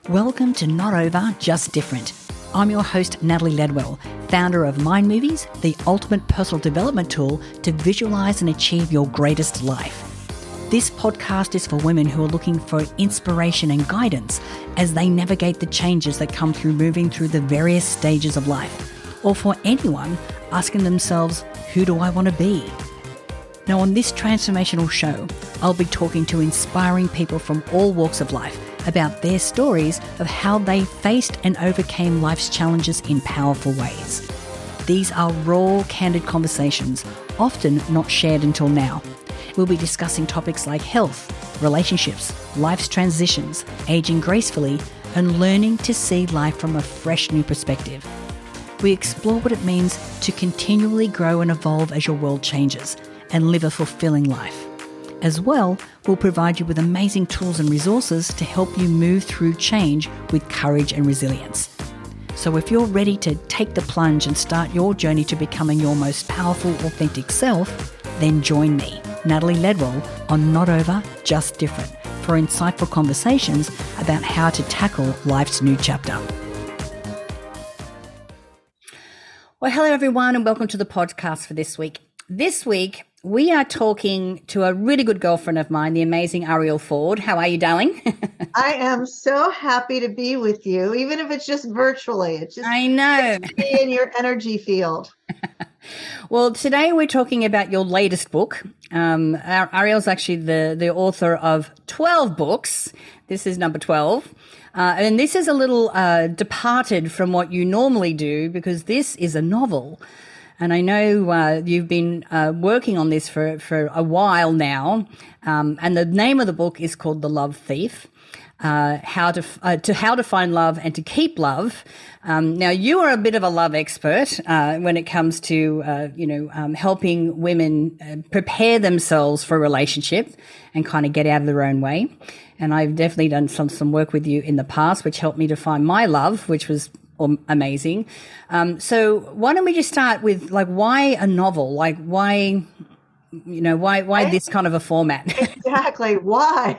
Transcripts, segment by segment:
Welcome to Not Over, Just Different. I'm your host, Natalie Ledwell, founder of Mind Movies, the ultimate personal development tool to visualize and achieve your greatest life. This podcast is for women who are looking for inspiration and guidance as they navigate the changes that come through moving through the various stages of life, or for anyone asking themselves, who do I want to be? Now, on this transformational show, I'll be talking to inspiring people from all walks of life about their stories of how they faced and overcame life's challenges in powerful ways. These are raw, candid conversations, often not shared until now. We'll be discussing topics like health, relationships, life's transitions, aging gracefully, and learning to see life from a fresh new perspective. We explore what it means to continually grow and evolve as your world changes and live a fulfilling life. As well, we'll provide you with amazing tools and resources to help you move through change with courage and resilience. So if you're ready to take the plunge and start your journey to becoming your most powerful, authentic self, then join me, Natalie Ledwell, on Not Over, Just Different, for insightful conversations about how to tackle life's new chapter. Well, hello everyone, and welcome to the podcast for this week. This week, we are talking to a really good girlfriend of mine, the amazing Arielle Ford. How are you, darling? I am so happy to be with you, even if it's just virtually. It's just I know. be in your energy field. Well, today we're talking about your latest book. Arielle's actually the author of 12 books. This is number 12. And this is a little departed from what you normally do because this is a novel. And I know you've been working on this for a while now, and the name of the book is called The Love Thief: How to Find Love and to Keep Love. Now, you are a bit of a love expert when it comes to helping women prepare themselves for a relationship and kind of get out of their own way. And I've definitely done some work with you in the past, which helped me to find my love, which was amazing. So why don't we just start with why a novel? Why this kind of a format? Exactly. Why?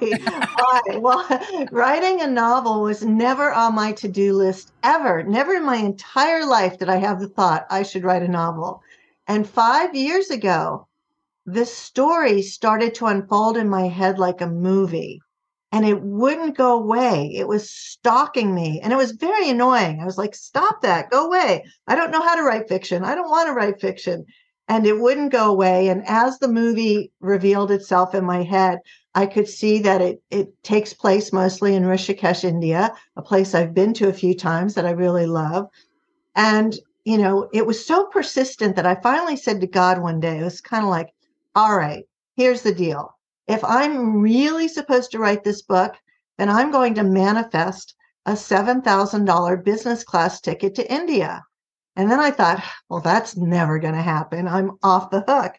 Well, writing a novel was never on my to-do list ever. Never in my entire life did I have the thought I should write a novel. And 5 years ago, this story started to unfold in my head like a movie. And it wouldn't go away. It was stalking me. And it was very annoying. I was like, stop that. Go away. I don't know how to write fiction. I don't want to write fiction. And it wouldn't go away. And as the movie revealed itself in my head, I could see that it takes place mostly in Rishikesh, India, a place I've been to a few times that I really love. And, it was so persistent that I finally said to God one day, it was kind of like, all right, here's the deal. If I'm really supposed to write this book, then I'm going to manifest a $7,000 business class ticket to India. And then I thought, well, that's never going to happen. I'm off the hook.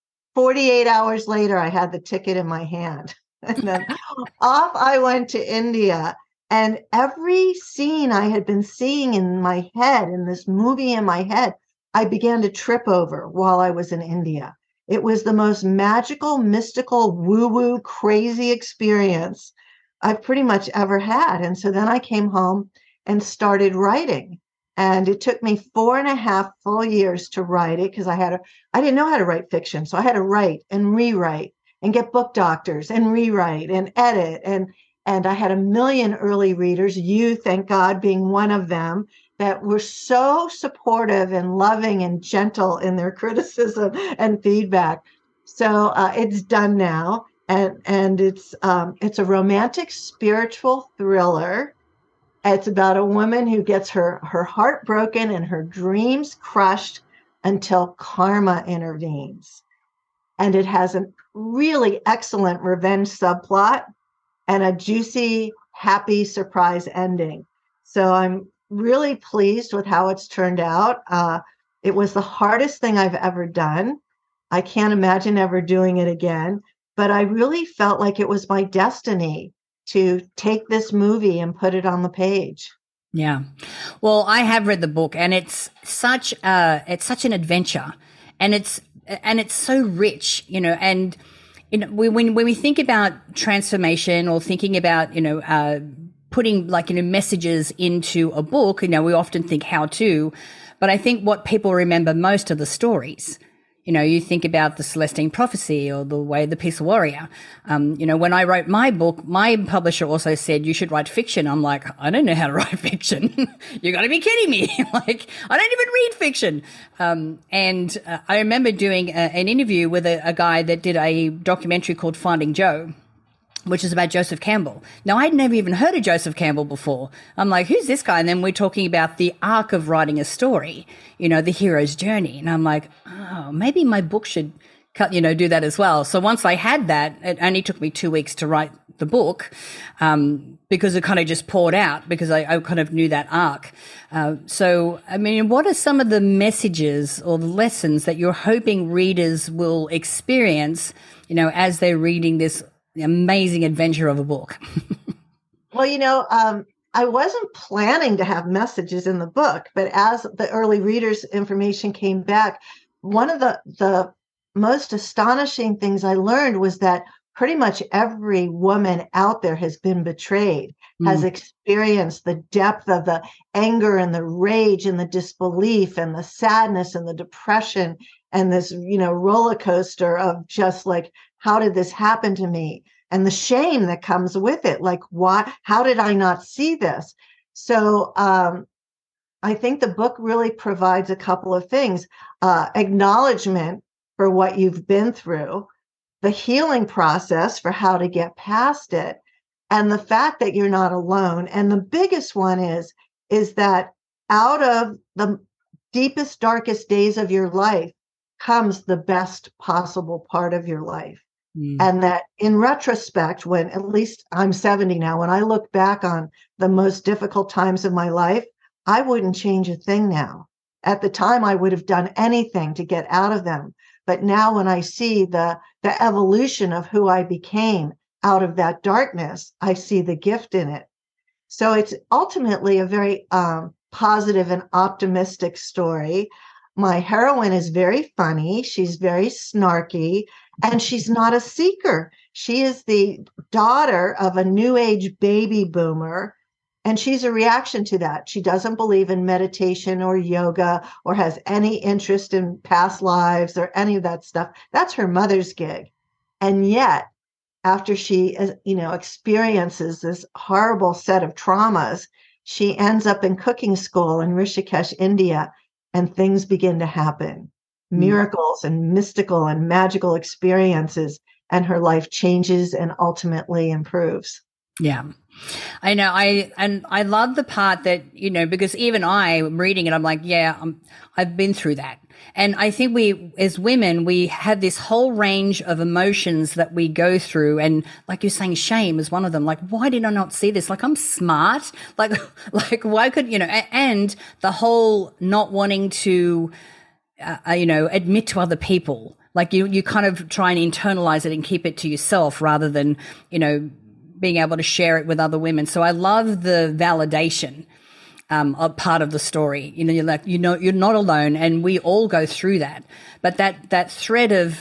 48 hours later, I had the ticket in my hand. And then off I went to India. And every scene I had been seeing in my head, in this movie in my head, I began to trip over while I was in India. It was the most magical, mystical, woo-woo, crazy experience I've pretty much ever had. And so then I came home and started writing. And it took me 4.5 full years to write it because I didn't know how to write fiction. So I had to write and rewrite and get book doctors and rewrite and edit. And I had 1 million early readers, you, thank God, being one of them, that were so supportive and loving and gentle in their criticism and feedback. So it's done now, and it's a romantic spiritual thriller. It's about a woman who gets her heart broken and her dreams crushed until karma intervenes. And it has a really excellent revenge subplot and a juicy, happy surprise ending. So I'm really pleased with how it's turned out. It was the hardest thing I've ever done. I can't imagine ever doing it again, but I really felt like it was my destiny to take this movie and put it on the page. Yeah. Well, I have read the book, and it's such an adventure, and it's so rich, and when we think about transformation or thinking about putting messages into a book, we often think how to, but I think what people remember most are the stories. You think about the Celestine Prophecy or The Way of the Peaceful Warrior. When I wrote my book, my publisher also said, you should write fiction. I'm like, I don't know how to write fiction. You got to be kidding me. I don't even read fiction. And I remember doing an interview with a guy that did a documentary called Finding Joe, which is about Joseph Campbell. Now, I'd never even heard of Joseph Campbell before. I'm like, who's this guy? And then we're talking about the arc of writing a story, the hero's journey. And I'm like, oh, maybe my book should do that as well. So once I had that, it only took me 2 weeks to write the book, because it kind of just poured out because I kind of knew that arc. So, what are some of the messages or the lessons that you're hoping readers will experience, as they're reading this amazing adventure of a book? Well, I wasn't planning to have messages in the book, but as the early readers' information came back, one of the most astonishing things I learned was that pretty much every woman out there has been betrayed, has experienced the depth of the anger and the rage and the disbelief and the sadness and the depression and this, roller coaster of just like, how did this happen to me? And the shame that comes with it. Like, how did I not see this? So I think the book really provides a couple of things. Acknowledgement for what you've been through, the healing process for how to get past it, and the fact that you're not alone. And the biggest one is that out of the deepest, darkest days of your life comes the best possible part of your life. And that in retrospect, when at least I'm 70 now, when I look back on the most difficult times of my life, I wouldn't change a thing now. At the time, I would have done anything to get out of them. But now when I see the evolution of who I became out of that darkness, I see the gift in it. So it's ultimately a very positive and optimistic story. My heroine is very funny. She's very snarky, and she's not a seeker. She is the daughter of a new age baby boomer, and she's a reaction to that. She doesn't believe in meditation or yoga or has any interest in past lives or any of that stuff. That's her mother's gig. And yet, after she, experiences this horrible set of traumas, she ends up in cooking school in Rishikesh, India, and things begin to happen, miracles and mystical and magical experiences, and her life changes and ultimately improves. Yeah, I know. I love the part that, because even I'm reading it, I'm like, yeah, I've been through that. And I think we, as women, we have this whole range of emotions that we go through. And like you're saying, shame is one of them. Like, why did I not see this? Like, I'm smart. Like why could, and the whole not wanting to, admit to other people. Like you kind of try and internalize it and keep it to yourself rather than, being able to share it with other women. So I love the validation a part of the story. You're like, you're not alone, and we all go through that. But that thread of,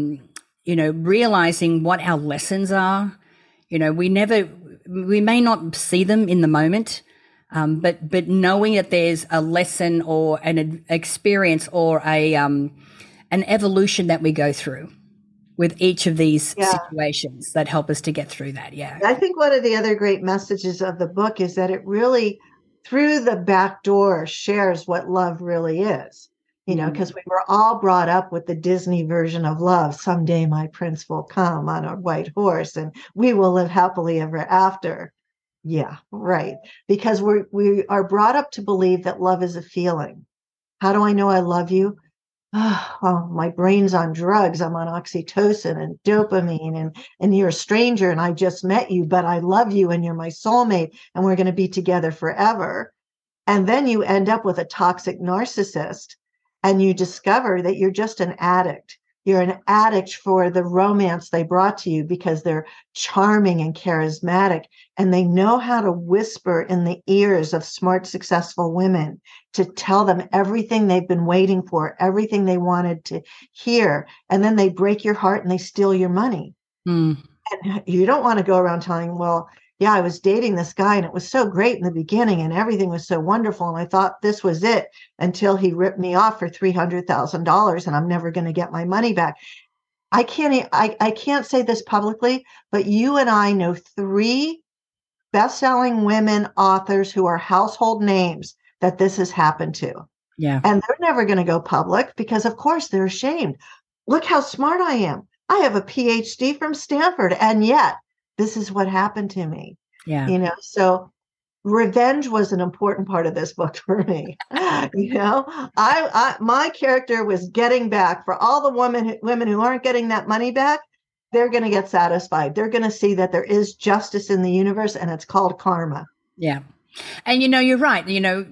realizing what our lessons are, we may not see them in the moment, but knowing that there's a lesson or an experience or an evolution that we go through with each of these situations that help us to get through that. Yeah. I think one of the other great messages of the book is that it really, through the back door, shares what love really is, because we were all brought up with the Disney version of love. Someday my prince will come on a white horse and we will live happily ever after. Yeah, right. Because we are brought up to believe that love is a feeling. How do I know I love you? Oh, my brain's on drugs. I'm on oxytocin and dopamine, and you're a stranger and I just met you, but I love you and you're my soulmate and we're going to be together forever. And then you end up with a toxic narcissist and you discover that you're just an addict. You're an addict for the romance they brought to you because they're charming and charismatic, and they know how to whisper in the ears of smart, successful women to tell them everything they've been waiting for, everything they wanted to hear. And then they break your heart and they steal your money. And you don't want to go around telling, well, yeah, I was dating this guy and it was so great in the beginning and everything was so wonderful. And I thought this was it until he ripped me off for $300,000 and I'm never going to get my money back. I can't say this publicly, but you and I know 3 best-selling women authors who are household names that this has happened to. Yeah. And they're never going to go public because, of course, they're ashamed. Look how smart I am. I have a PhD from Stanford, and yet this is what happened to me. Yeah. So revenge was an important part of this book for me. My character was getting back for all the women who aren't getting that money back. They're going to get satisfied. They're going to see that there is justice in the universe, and it's called karma. Yeah. And, you're right.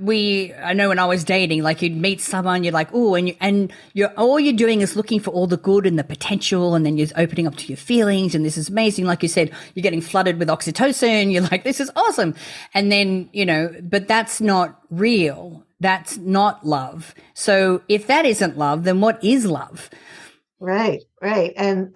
I know when I was dating, like you'd meet someone, you're like, oh, and all you're doing is looking for all the good and the potential. And then you're opening up to your feelings. And this is amazing. Like you said, you're getting flooded with oxytocin. You're like, this is awesome. And then, but that's not real. That's not love. So if that isn't love, then what is love? Right. And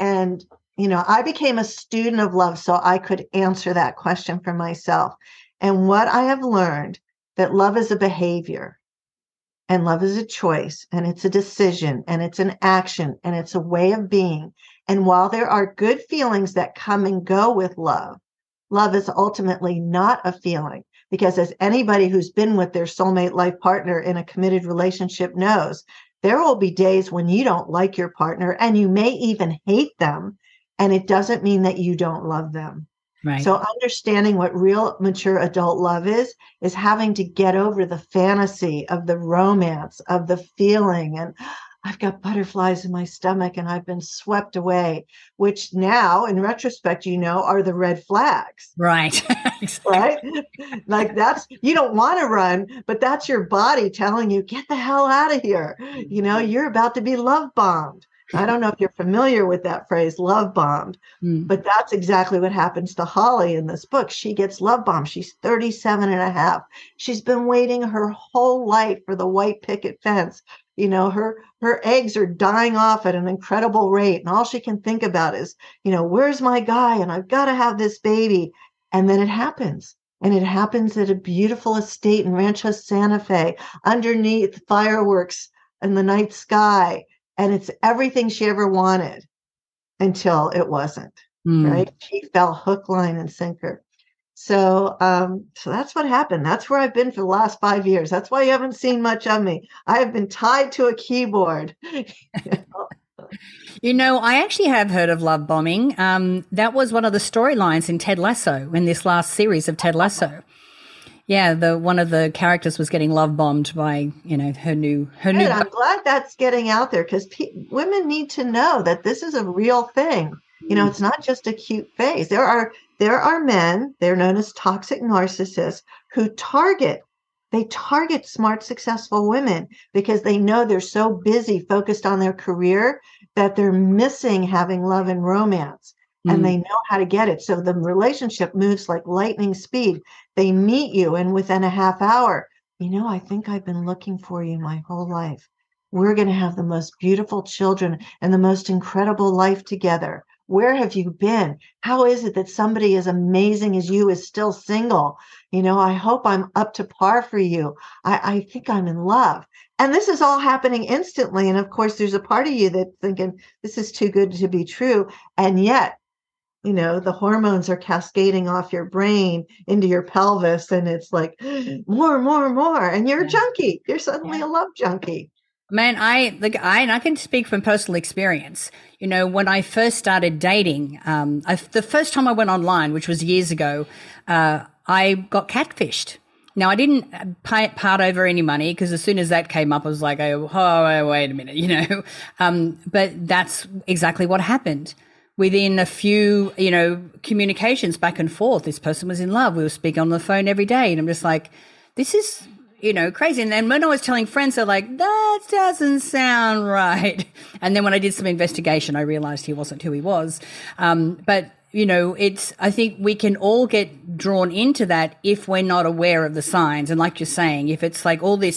I became a student of love so I could answer that question for myself. And what I have learned, that love is a behavior and love is a choice and it's a decision and it's an action and it's a way of being. And while there are good feelings that come and go with love, love is ultimately not a feeling, because as anybody who's been with their soulmate life partner in a committed relationship knows, there will be days when you don't like your partner and you may even hate them. And it doesn't mean that you don't love them. Right. So understanding what real mature adult love is having to get over the fantasy of the romance, of the feeling. And I've got butterflies in my stomach and I've been swept away, which now in retrospect, are the red flags. Right. Exactly. Right. Like you don't want to run, but that's your body telling you, get the hell out of here. You're about to be love bombed. I don't know if you're familiar with that phrase, love bombed, but that's exactly what happens to Holly in this book. She gets love bombed. She's 37 and a half. She's been waiting her whole life for the white picket fence. Her eggs are dying off at an incredible rate. And all she can think about is, where's my guy? And I've got to have this baby. And then it happens. And it happens at a beautiful estate in Rancho Santa Fe, underneath fireworks in the night sky. And it's everything she ever wanted until it wasn't, right? She fell hook, line, and sinker. So that's what happened. That's where I've been for the last 5 years. That's why you haven't seen much of me. I have been tied to a keyboard. I actually have heard of love bombing. That was one of the storylines in Ted Lasso, in this last series of Ted Lasso. Yeah, one of the characters was getting love bombed by, her new. I'm glad that's getting out there, because women need to know that this is a real thing. It's not just a cute phase. There are men, they're known as toxic narcissists, who target smart, successful women because they know they're so busy, focused on their career, that they're missing having love and romance. And they know how to get it. So the relationship moves like lightning speed. They meet you, and within a half hour, I think I've been looking for you my whole life. We're going to have the most beautiful children and the most incredible life together. Where have you been? How is it that somebody as amazing as you is still single? I hope I'm up to par for you. I think I'm in love. And this is all happening instantly. And of course, there's a part of you that's thinking, this is too good to be true. And yet, the hormones are cascading off your brain into your pelvis, and it's like more, and you're a junkie. You're suddenly a love junkie. Man, I can speak from personal experience. When I first started dating, the first time I went online, which was years ago, I got catfished. Now, I didn't part over any money, because as soon as that came up, I was like, oh, wait a minute, but that's exactly what happened. Within a few, communications back and forth, this person was in love. We were speaking on the phone every day. And I'm just like, this is, crazy. And then when I was telling friends, they're like, that doesn't sound right. And then when I did some investigation, I realized he wasn't who he was. But I think we can all get drawn into that if we're not aware of the signs. And like you're saying, if it's like all this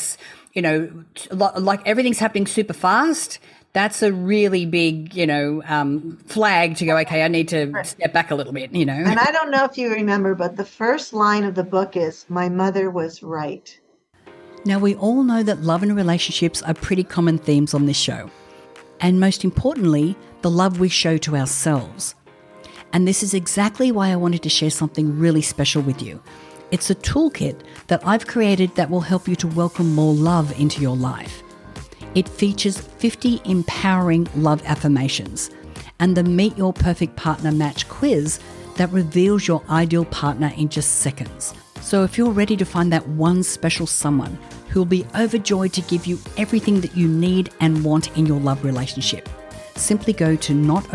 like everything's happening super fast, that's a really big, flag to go, okay, I need to step back a little bit, And I don't know if you remember, but the first line of the book is, "My mother was right." Now, we all know that love and relationships are pretty common themes on this show. And most importantly, the love we show to ourselves. And this is exactly why I wanted to share something really special with you. It's a toolkit that I've created that will help you to welcome more love into your life. It features 50 empowering love affirmations and the Meet Your Perfect Partner Match quiz that reveals your ideal partner in just seconds. So if you're ready to find that one special someone who will be overjoyed to give you everything that you need and want in your love relationship, simply go to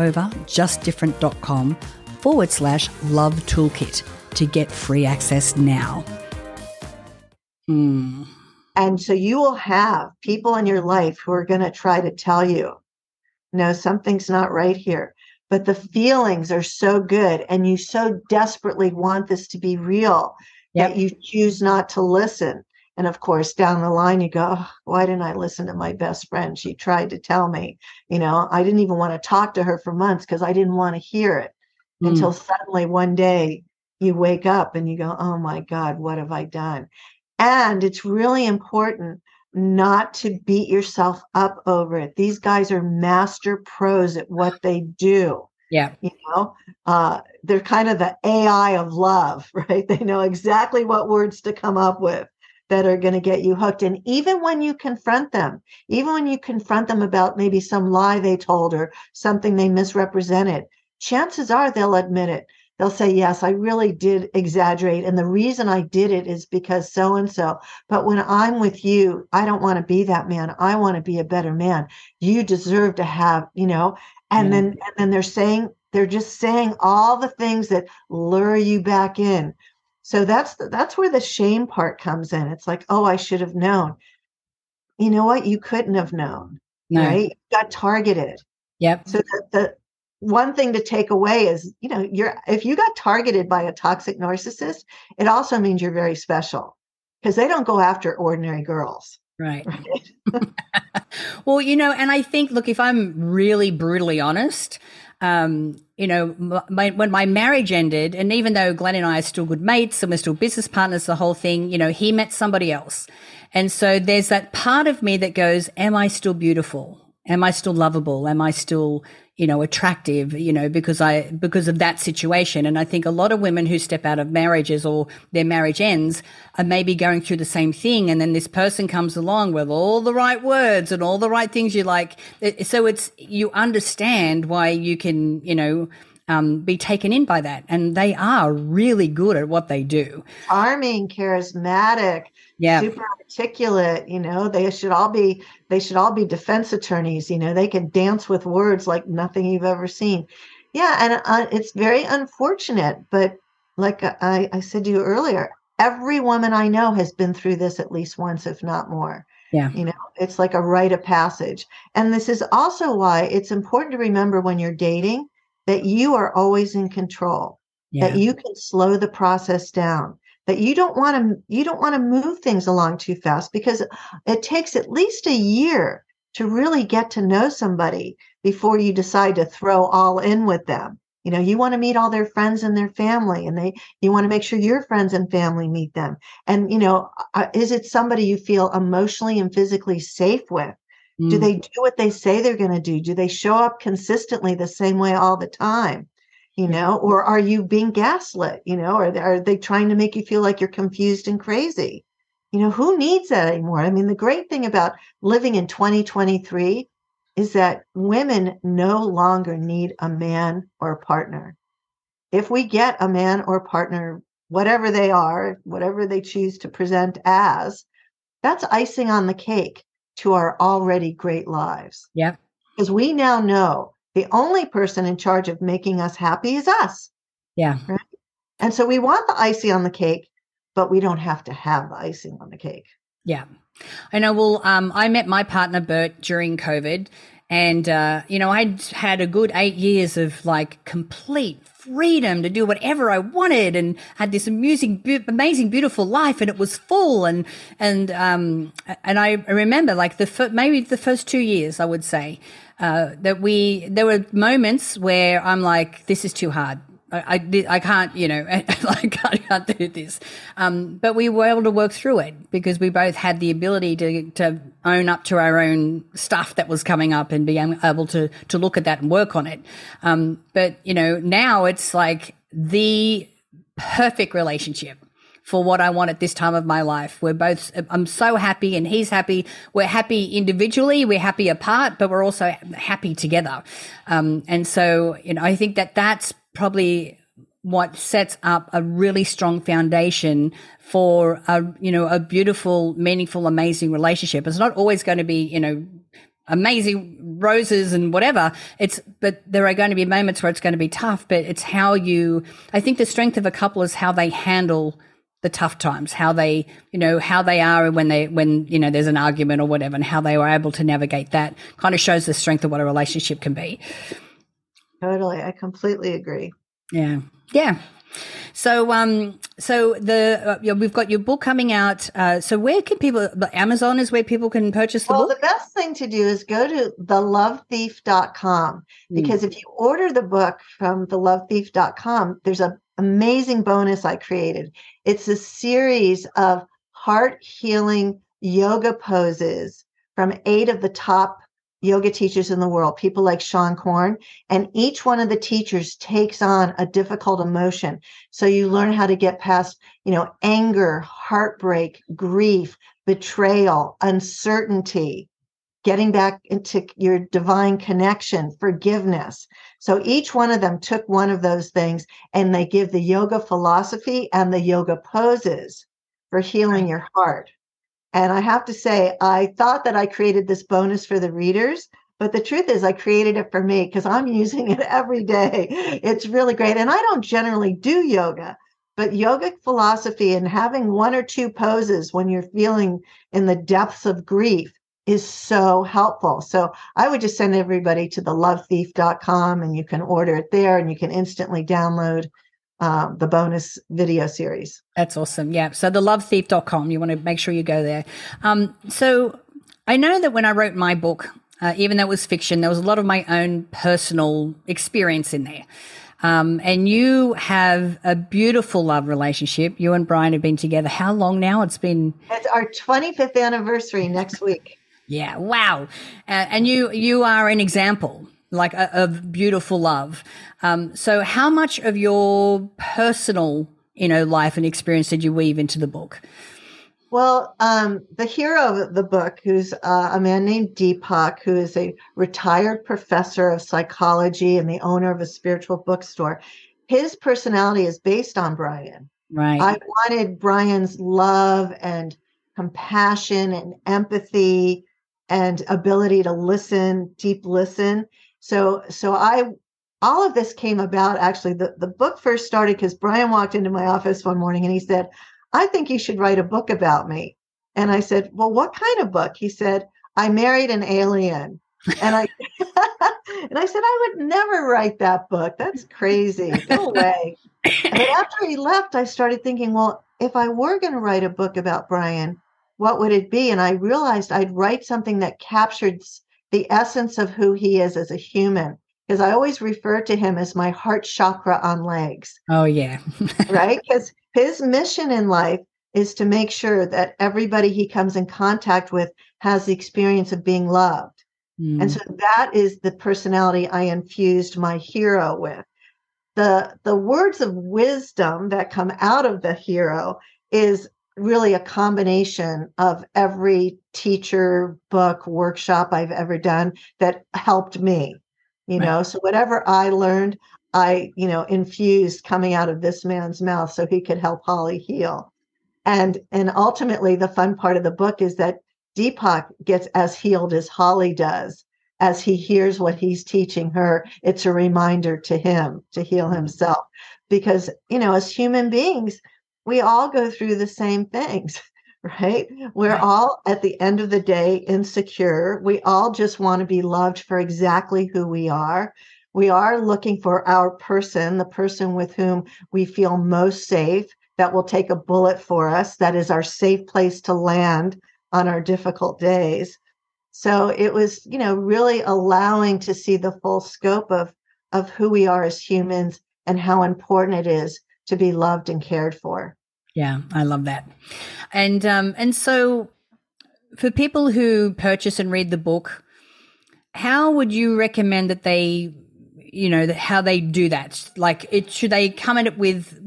notoverjustdifferent.com/love toolkit to get free access now. And so you will have people in your life who are going to try to tell you, no, something's not right here. But the feelings are so good and you so desperately want this to be real that you choose not to listen. And of course, down the line, you go, oh, why didn't I listen to my best friend? She tried to tell me, I didn't even want to talk to her for months because I didn't want to hear it until suddenly one day you wake up and you go, oh my God, what have I done? And it's really important not to beat yourself up over it. These guys are master pros at what they do. Yeah. They're kind of the AI of love, right? They know exactly what words to come up with that are going to get you hooked. And even when you confront them about maybe some lie they told or something they misrepresented, chances are they'll admit it. They'll say, yes, I really did exaggerate. And the reason I did it is because so-and-so. But when I'm with you, I don't want to be that man. I want to be a better man. You deserve to have, and then they're just saying all the things that lure you back in. So that's where the shame part comes in. It's like, oh, I should have known. You know what? You couldn't have known, right? You got targeted. Yep. So the one thing to take away is, if you got targeted by a toxic narcissist, it also means you're very special because they don't go after ordinary girls. Right. Well, and I think, look, if I'm really brutally honest, when my marriage ended, and even though Glenn and I are still good mates and we're still business partners, the whole thing, he met somebody else. And so there's that part of me that goes, am I still beautiful? Am I still lovable? Am I still, attractive, because of that situation? And I think a lot of women who step out of marriages or their marriage ends are maybe going through the same thing. And then this person comes along with all the right words and all the right things you like. So you understand why you can, be taken in by that. And they are really good at what they do. Charming, charismatic, super articulate, they should all be defense attorneys, they can dance with words like nothing you've ever seen. Yeah. And it's very unfortunate, but like I said to you earlier, every woman I know has been through this at least once, if not more. Yeah. It's like a rite of passage. And this is also why it's important to remember when you're dating that you are always in control, that you can slow the process down, that you don't want to move things along too fast because it takes at least a year to really get to know somebody before you decide to throw all in with them. You want to meet all their friends and their family, and you want to make sure your friends and family meet them. And, is it somebody you feel emotionally and physically safe with? Do they do what they say they're going to do? Do they show up consistently the same way all the time? Or are you being gaslit? Or are they trying to make you feel like you're confused and crazy? Who needs that anymore? I mean, the great thing about living in 2023 is that women no longer need a man or a partner. If we get a man or partner, whatever they are, whatever they choose to present as, that's icing on the cake to our already great lives. Yeah. Because we now know the only person in charge of making us happy is us. Yeah. Right? And so we want the icing on the cake, but we don't have to have the icing on the cake. Yeah. I know. Well, I met my partner, Bert, during COVID. And, I'd had a good 8 years of like complete freedom to do whatever I wanted and had this amazing, beautiful life, and it was full. And I remember like maybe the first 2 years, I would say, there were moments where I'm like, this is too hard. I can't, I can't do this. But we were able to work through it because we both had the ability to own up to our own stuff that was coming up and being able to look at that and work on it. But, now it's like the perfect relationship for what I want at this time of my life. I'm so happy and he's happy. We're happy individually, we're happy apart, but we're also happy together. And so, I think that's probably what sets up a really strong foundation for a beautiful, meaningful, amazing relationship. It's not always going to be, amazing roses and whatever. But there are going to be moments where it's going to be tough, but it's I think the strength of a couple is how they handle the tough times, how they are when there's an argument or whatever, and how they were able to navigate that kind of shows the strength of what a relationship can be. Totally. I completely agree. Yeah. Yeah. So, we've got your book coming out. So where can Amazon is where people can purchase the book? Well, the best thing to do is go to thelovethief.com, because if you order the book from thelovethief.com, there's an amazing bonus I created. It's a series of heart healing yoga poses from 8 of the top yoga teachers in the world, people like Sean Korn, and each one of the teachers takes on a difficult emotion. So you learn how to get past, anger, heartbreak, grief, betrayal, uncertainty, getting back into your divine connection, forgiveness. So each one of them took one of those things, and they give the yoga philosophy and the yoga poses for healing your heart. And I have to say, I thought that I created this bonus for the readers, but the truth is I created it for me because I'm using it every day. It's really great. And I don't generally do yoga, but yogic philosophy and having 1 or 2 poses when you're feeling in the depths of grief is so helpful. So I would just send everybody to thelovethief.com, and you can order it there, and you can instantly download the bonus video series. That's awesome. Yeah. So thelovethief.com, you want to make sure you go there. So I know that when I wrote my book, even though it was fiction, there was a lot of my own personal experience in there. And you have a beautiful love relationship. You and Brian have been together how long now? It's our 25th anniversary next week. Yeah. Wow. And you are an example of beautiful love. So how much of your personal, life and experience did you weave into the book? Well, the hero of the book, who's a man named Deepak, who is a retired professor of psychology and the owner of a spiritual bookstore, his personality is based on Brian. Right. I wanted Brian's love and compassion and empathy and ability to listen, deep listen. So all of this came about, actually, the book first started because Brian walked into my office one morning and he said, I think you should write a book about me. And I said, well, what kind of book? He said, I married an alien. And I said, I would never write that book. That's crazy. Go away. But after he left, I started thinking, well, if I were going to write a book about Brian, what would it be? And I realized I'd write something that captured the essence of who he is as a human, because I always refer to him as my heart chakra on legs. Oh, yeah. Right? Because his mission in life is to make sure that everybody he comes in contact with has the experience of being loved. Mm. And so that is the personality I infused my hero with. The words of wisdom that come out of the hero is really a combination of every teacher, book, workshop I've ever done that helped me, so whatever I learned, I, infused coming out of this man's mouth so he could help Holly heal. And ultimately the fun part of the book is that Deepak gets as healed as Holly does. As he hears what he's teaching her, it's a reminder to him to heal himself. Because, as human beings, we all go through the same things, right? We're all, at the end of the day, insecure. We all just want to be loved for exactly who we are. We are looking for our person, the person with whom we feel most safe, that will take a bullet for us, that is our safe place to land on our difficult days. So it was, really allowing to see the full scope of who we are as humans and how important it is to be loved and cared for. Yeah, I love that. And so for people who purchase and read the book, how would you recommend that they, how they do that? Like, should they come at it with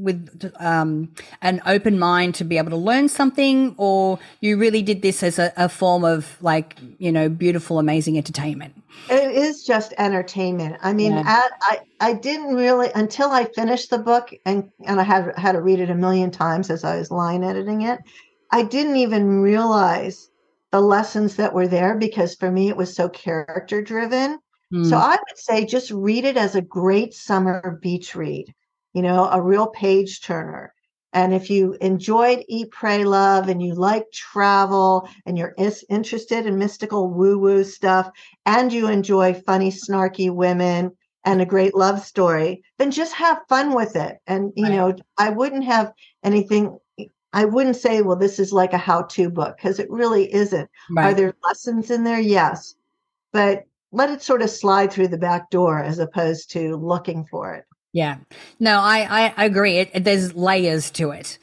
an open mind to be able to learn something, or you really did this as a form of beautiful, amazing entertainment? It is just entertainment. I mean, I didn't really, until I finished the book, and I had to read it a million times as I was line editing it, I didn't even realize the lessons that were there, because for me, it was so character driven. So I would say just read it as a great summer beach read, a real page turner. And if you enjoyed Eat, Pray, Love, and you like travel, and you're interested in mystical woo-woo stuff, and you enjoy funny, snarky women and a great love story, then just have fun with it. And, I wouldn't have anything, I wouldn't say, well, this is like a how-to book, because it really isn't. Right. Are there lessons in there? Yes. But let it sort of slide through the back door as opposed to looking for it. Yeah. No, I agree. There's layers to it.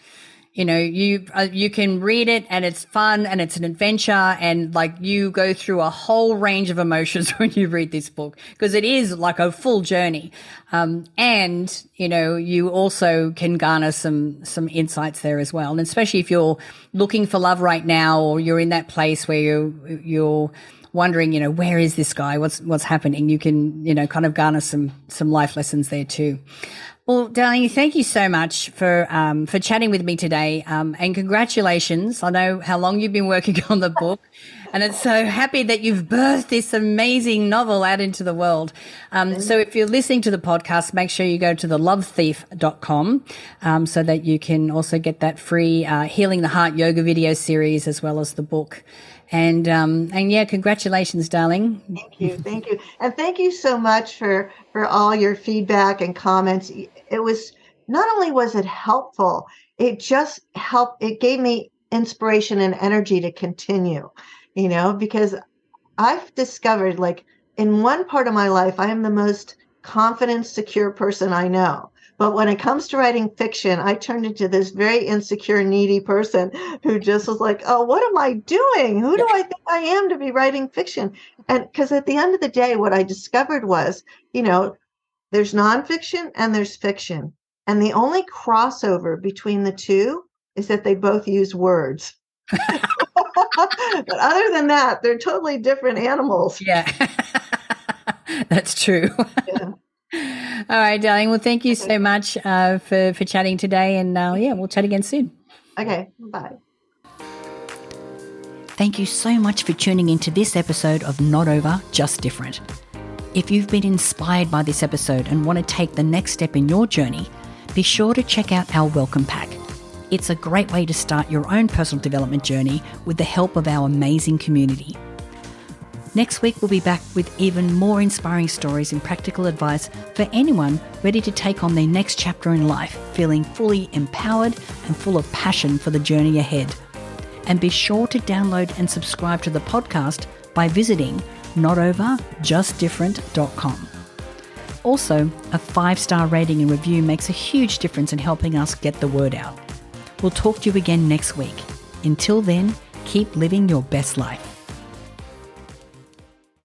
You can read it and it's fun and it's an adventure, and you go through a whole range of emotions when you read this book, because it is like a full journey. And you also can garner some insights there as well. And especially if you're looking for love right now, or you're in that place where you're wondering, where is this guy? What's happening? You can, kind of garner some life lessons there too. Well, darling, thank you so much for chatting with me today. And congratulations. I know how long you've been working on the book, and it's so happy that you've birthed this amazing novel out into the world. So if you're listening to the podcast, make sure you go to thelovethief.com, so that you can also get that free, Healing the Heart yoga video series, as well as the book. And yeah, congratulations, darling. Thank you. And thank you so much for all your feedback and comments. It was, not only was it helpful, it just helped, it gave me inspiration and energy to continue, because I've discovered, in one part of my life, I am the most confident, secure person I know. But when it comes to writing fiction, I turned into this very insecure, needy person who just was like, oh, what am I doing? Who do I think I am to be writing fiction? And because at the end of the day, what I discovered was, there's nonfiction and there's fiction. And the only crossover between the two is that they both use words. But other than that, they're totally different animals. Yeah, that's true. Yeah. All right, darling. Well, thank you so much for chatting today. And we'll chat again soon. Okay, bye. Thank you so much for tuning into this episode of Not Over, Just Different. If you've been inspired by this episode and want to take the next step in your journey, be sure to check out our welcome pack. It's a great way to start your own personal development journey with the help of our amazing community. Next week, we'll be back with even more inspiring stories and practical advice for anyone ready to take on their next chapter in life, feeling fully empowered and full of passion for the journey ahead. And be sure to download and subscribe to the podcast by visiting notoverjustdifferent.com. Also, a 5-star rating and review makes a huge difference in helping us get the word out. We'll talk to you again next week. Until then, keep living your best life.